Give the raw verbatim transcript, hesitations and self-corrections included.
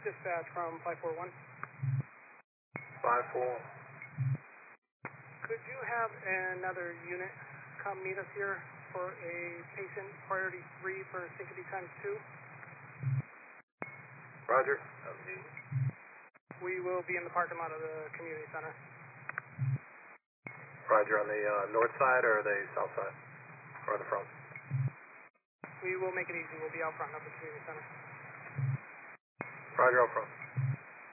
dispatch from five four one. five four. Could you have another unit come meet us here for a patient priority three for syncope times two? Roger. We will be in the parking lot of the community center. Roger, on the uh, north side or the south side? Or the front? We will make it easy. We'll be out front of the community center. Roger, out front.